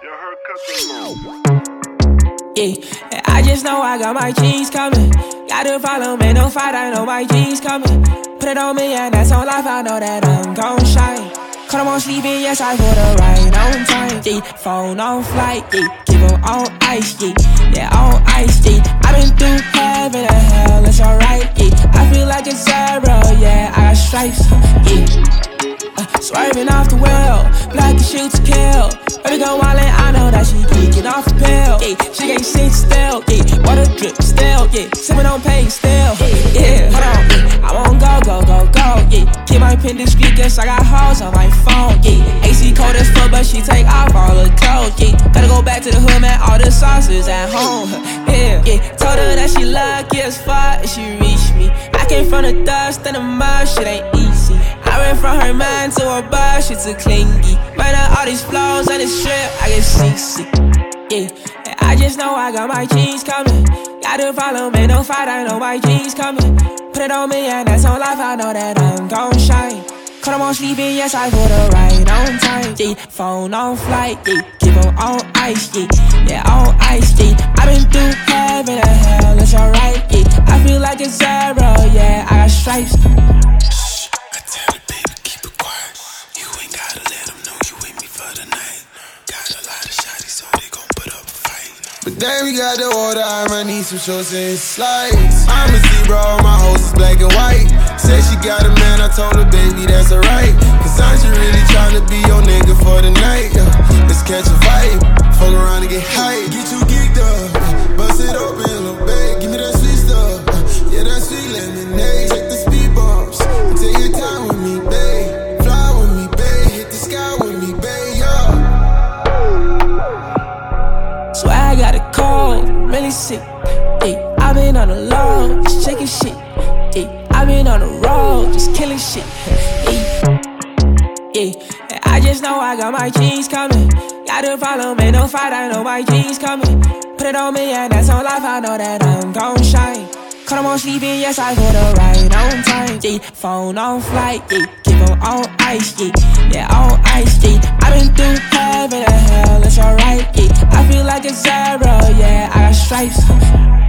Yeah, and I just know I got my jeans coming. Gotta follow me, no fight, I know my jeans coming. Put it on me and that's on life, I know that I'm gon' shine. Cut them on sleeping, yes, I put a ride on time. Yeah, phone on flight, yeah, keep 'em on ice, yeah, on ice, yeah. I been through heaven and hell, it's alright, yeah. I feel like it's zero, yeah, I got stripes, yeah. Swerving off the wheel, black and shoot to kill. Baby go wildin', I know that she geeking off a pill. Yeah, she ain't sit still, yeah, water drip still, yeah, sippin' on pain still, yeah. Hold on, yeah, I won't go, yeah. Keep my pin discreet, guess I got hoes on my phone, yeah. AC cold as fuck, but she take off all the clothes, yeah. Gotta go back to the hood, man, all the sauces at home, yeah. Told her that she lucky as fuck if she reached me. I came from the dust and the mud, shit ain't easy. I went from her mind to her butt, shit too clingy. Man, all these flows and this strip, I get seasick. Yeah, and I just know I got my jeans coming. Gotta follow me, no fight, I know my jeans coming. Put it on me and that's on life, I know that I'm gon' shine. Cut 'em on sleeping, yes, I put a ride on time. Yeah, phone on flight, yeah, keep 'em on ice, yeah, on ice, yeah. I been through heaven and hell, it's alright, yeah. I feel like it's zero, yeah, I got stripes. But then we got the water, I might need some shorts and slides. I'm a zebra, all my hoes is black and white. Said she got a man, I told her, baby, that's alright. Cause I'm just really tryna be your nigga for the night, yeah. Let's catch a vibe, fuck around and get hype. Get you geeked up, bust it open, little babe. Give me that sweet stuff, yeah, that sweet lemonade. Take the speed bumps, and take your time with me, babe. Fly with me, babe, hit the sky with me, babe, yeah. Swear I got a cold, really sick. Yeah, I been on the low, just checking shit. Yeah, I been on the road, just killing shit. Yeah, and I just know I got my jeans coming. Gotta follow me, no fight, I know my jeans coming. Put it on me and that's on life, I know that I'm gon' shine. Cut 'em on sleeping, yes, I put a ride on time. Yeah, phone on flight, yeah, keep 'em on ice, yeah, on ice, yeah. I been through heaven and hell, it's alright, yeah. I feel like it's zero, yeah, I got stripes.